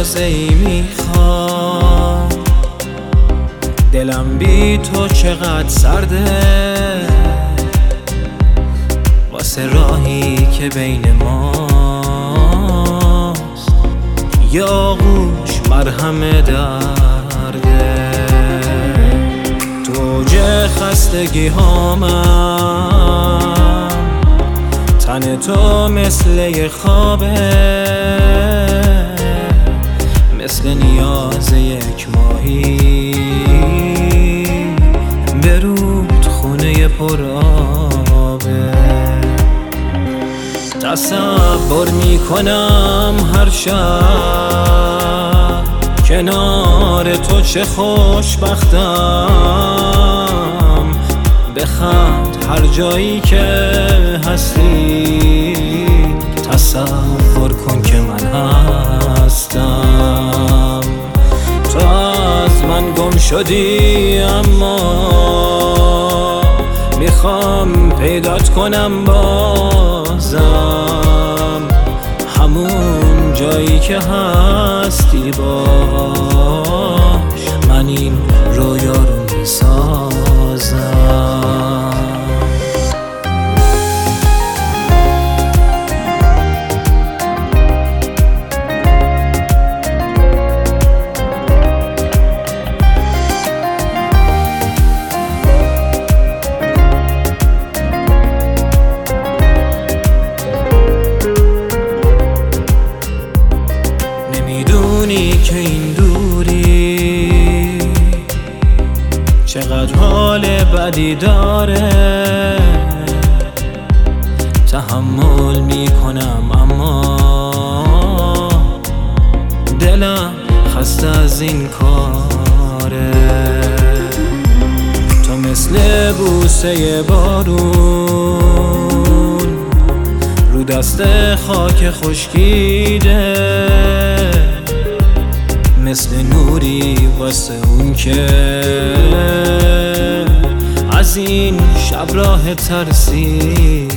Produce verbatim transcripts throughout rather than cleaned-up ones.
اندازه ای میخواد، دلم بی تو چقدر سرده، واسه راهی که بین ماست یا گوش مرهم درده. تو اوج خستگی هامم، تن تو مثل یه خوابه، مثل نیاز یک ماهی به رودخونه پر آبه. تصور میکنم هر شب کنار تو چه خوشبختم، بخند هر جایی که هستی، تصور کن که من هستم. تو از من گم شدی اما میخوام پیدات کنم بازم، همون جایی که هستی باش من این رویا رو میسازم. که این دوری چقدر حال بدی داره، تحمل میکنم اما دلم خسته از این کاره. تو مثل بوسه بارون رو دست خاک خشکیده، مثل نوری واسه اون که از این شب راه ترسیده.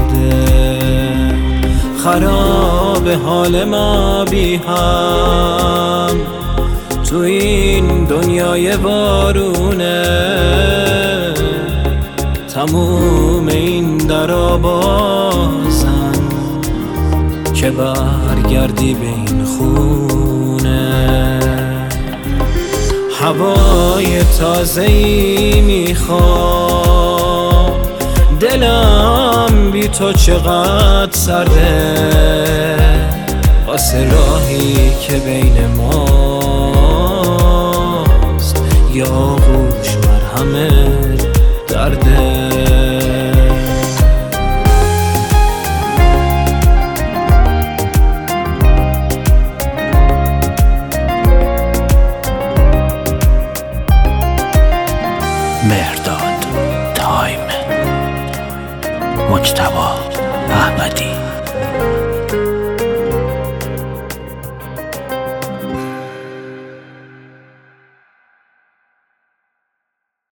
خراب حال ما بی هم تو این دنیای بارونه، تموم این درا بازن که برگردی به این خونه. هوای تازه‌ای میخوام، دلم بی تو چقدر سرده، واسه راهی که بین ماست یا گوش مرهم درده. مهرداد تایم، مجتبی احمدی.